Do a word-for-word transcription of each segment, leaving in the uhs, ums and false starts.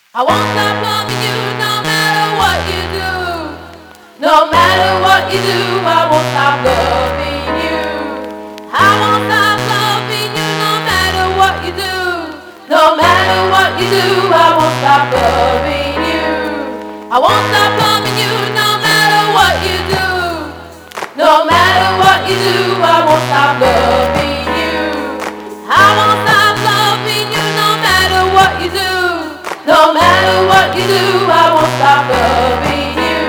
I won't stop loving you no matter what you do. No matter what you do, I won't stop loving you. I won't stop loving you no matter what you do. No matter what you do, I won't stop loving you. I won't stop loving you no matter what you do. No matter what you do, I won't stop loving you. I won't stop loving you no matter what you do. No matter what you do, I won't stop loving you.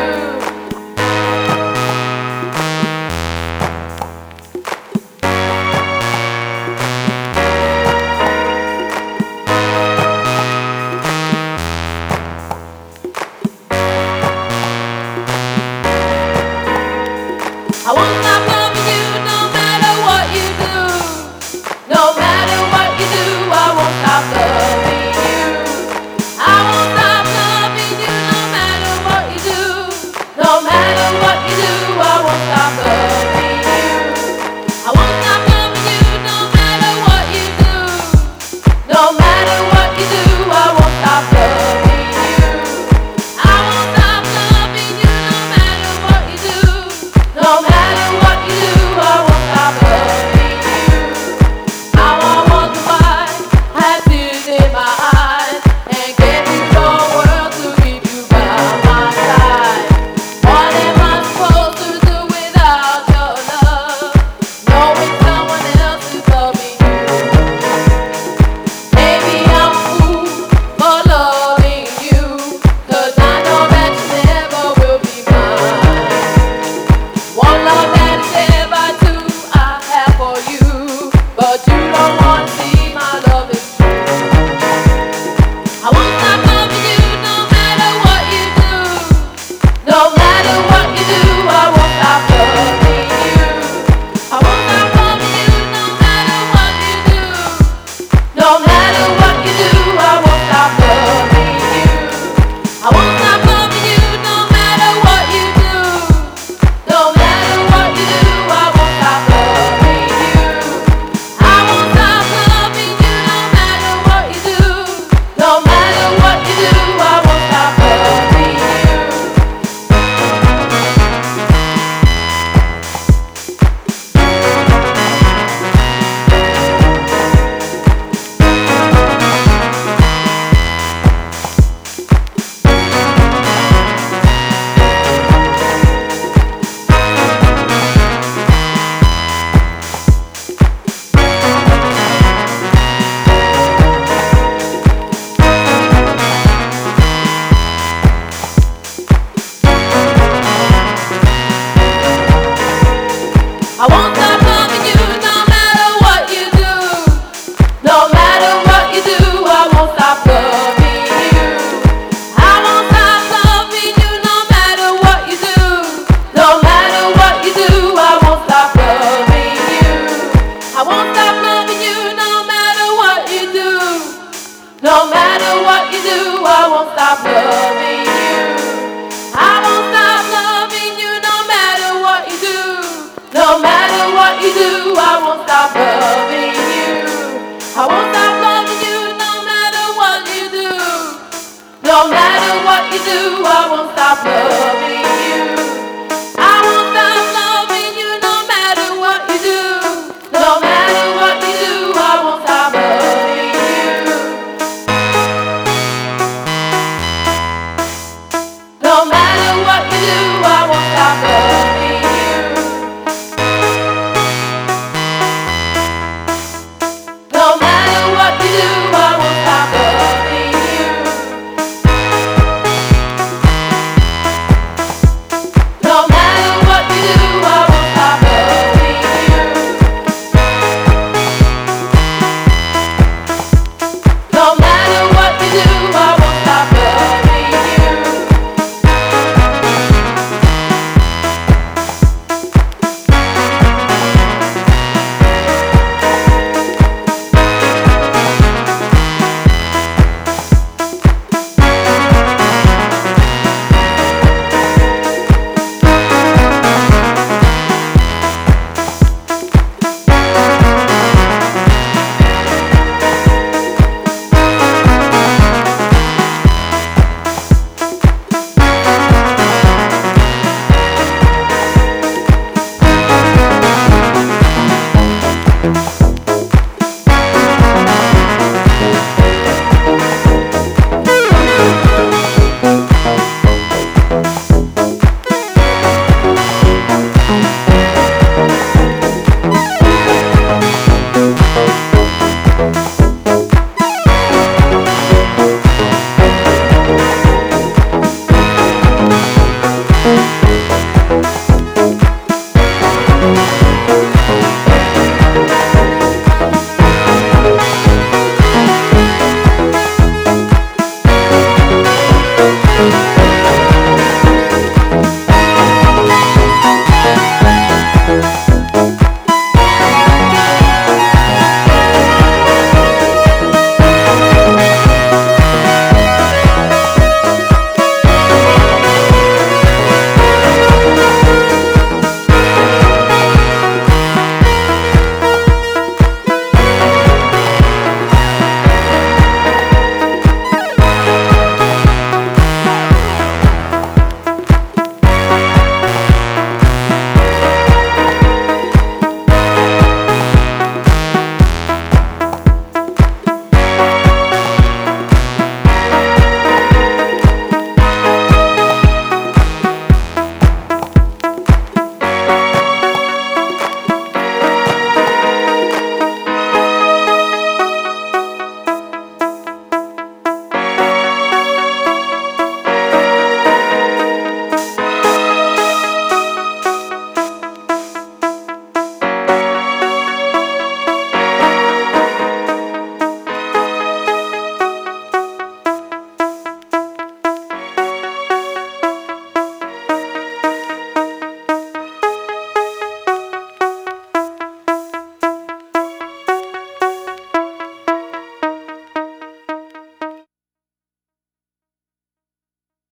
I won't stop loving you no matter what you do. No matter what you do, I won't stop loving you. I won't stop loving you no matter what you do. No matter what you do, I won't stop loving you. I won't stop loving you no matter what you do. No matter what you do, I won't stop loving you. I won't stop loving you no matter what you do. No matter what you do, I won't stop loving you. Now I wonder why I have tears in my eyes and gave you the world to keep you by my side. What am I supposed to do without your love? Knowing someone else is loving you. Maybe I'm a fool for loving you, 'cause I know that you never will be mine. One love that is ever two I have for you, but you don't want to see my love is true. I won't stop loving you no matter what you do. No matter what you do, I won't stop loving you. I won't stop loving you no matter what you do. No matter what you do, I won't stop loving you. I won't stop loving you no matter what you do. No matter what you do, I won't stop loving you. I won't stop loving you no matter what you do. No matter what you do, I won't stop loving you. I won't stop loving you no matter what you do. No matter what you do, I won't stop loving you. I won't stop loving you no matter what you do. No matter what you do, I won't stop loving you. I won't stop loving you no matter what you do. No matter what you do, I won't stop loving you. I won't stop loving you no matter what you do. No matter what you do, I won't stop loving you. I won't stop loving you no matter what you do. No matter what you do, I won't stop loving you.